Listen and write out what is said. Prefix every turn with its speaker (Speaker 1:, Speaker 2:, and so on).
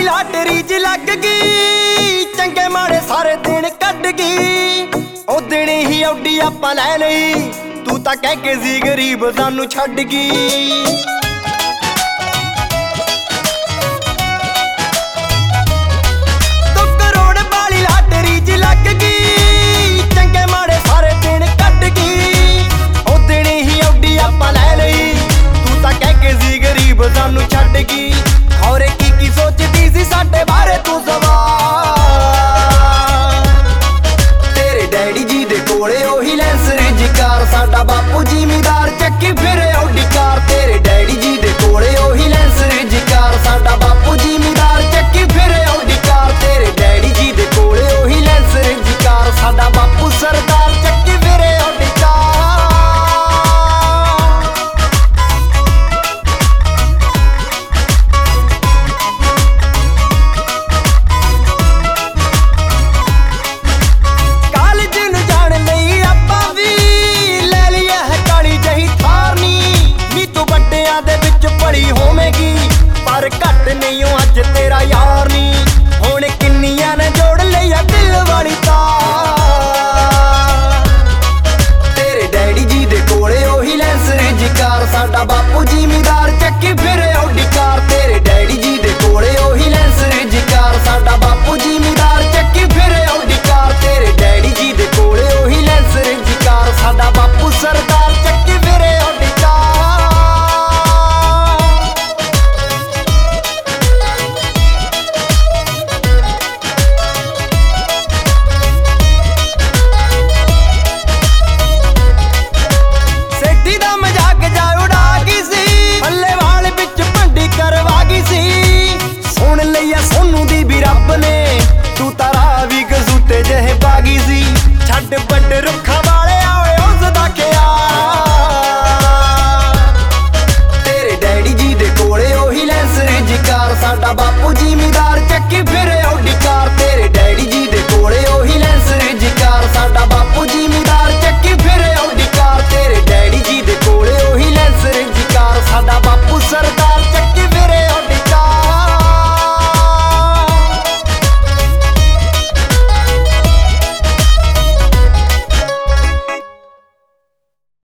Speaker 1: वाली लाटरी च लग गई, चंगे माड़े सारे दिन कट गई। ओ दिन ही औडी आपां लै लई, तू तां कह के सी गरीब सानू छड्ड गई। सानू छड्ड गई खौरे की सोचदी सी साडे बारे तू सवाल। तेरे डैडी जी दे कोले ओही लैंस रिज कार, साडा बापू जिमीदार चक्की फिरे औडी कार। तेरे डैडी जी दे कोले ओही लैंस रिज कार, साडा बापू जिमीदार चक्की फिरे औडी कार। तेरे डैडी जी दे कोले ओही लैंस रिज कार, साडा बापू सरदार चक्की फिरे औडी कार। पर घट नहीं अज तेरा यार नी, हुण किन्नियां ने जोड़ लिया दिल वाली तार। तेरे डैडी जी दे कोले ओही लैंस रिज कार, साडा बापू जिमीदार चक्की फिरे औडी कार। तेरे डैडी जी दे कोले ओही लैंस रिज कार, साडा बापू जिमीदार चक्की फिरे औडी कार। तेरे डैडी जी दे कोले ओही लैंस रिज कार, साडा बापू सरदार चक्की फिरे औडी कार। तू तारा भी कसूते जहे बागी सी, छड्ड बड़ रुखा वाले आवे उसदा ख्याल। तेरे डैडी जी दे कोले ओही लैंस रिज कार, साडा बापू जिमीदार चक्की फिरे